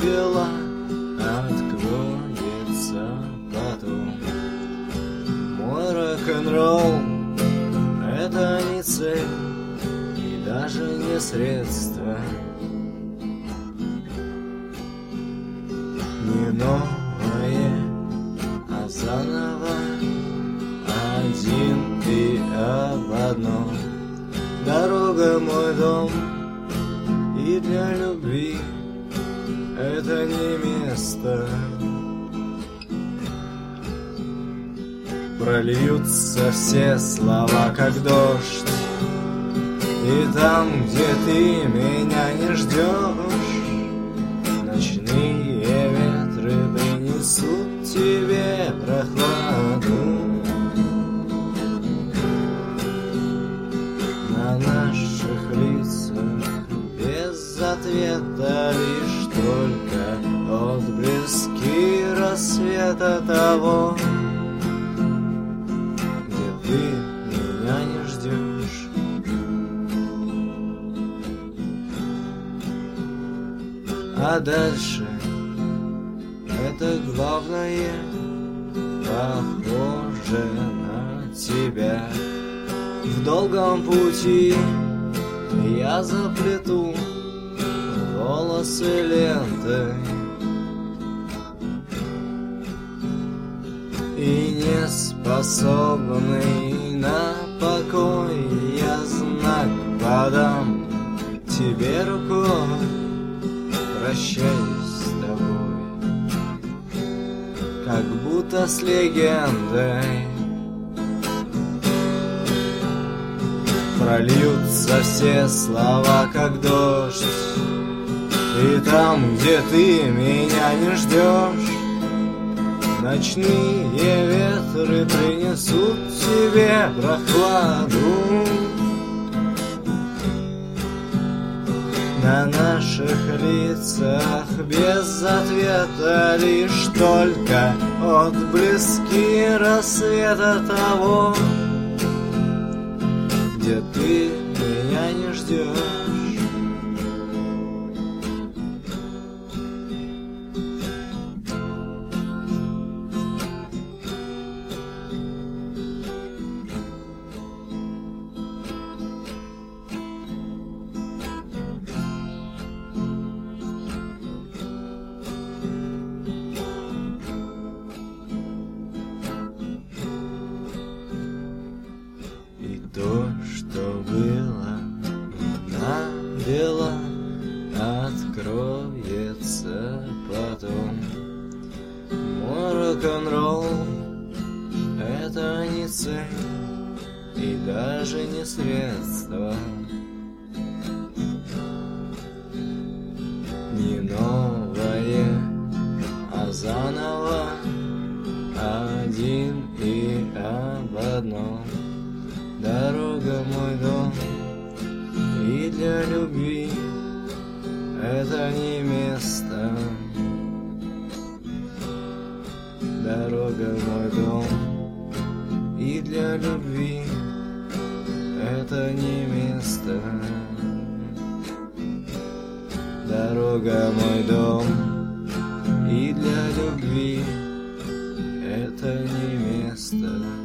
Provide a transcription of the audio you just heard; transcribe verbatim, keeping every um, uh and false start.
дела откроется потом. Мой рок-н-ролл — это не цель и даже не средство, не новое, а заново, один и об одном. Дорога мой дом, и для любви это не место. Прольются все слова, как дождь, и там, где ты меня не ждешь, ночные ветры принесут тебе прохладу. На наших лицах без ответа лишь только отблески рассвета того, где ты меня не ждешь. А дальше это главное похоже на тебя. В долгом пути я заплету волосы лентой, и не способный на покой я знак подам тебе рукой. Прощаюсь с тобой, как будто с легендой. Прольются все слова, как дождь, и там, где ты меня не ждешь, ночные ветры принесут тебе прохладу. На наших лицах без ответа лишь только отблески рассвета того, где ты меня не ждешь. И то, что было надела, откроется потом. Мой рок-н-ролл — это не цель и даже не средство, не новое, а заново, один и об одном. Дорога мой дом, и для любви это не место. Дорога мой дом, и для любви это не место. Дорога мой дом, и для любви это не место.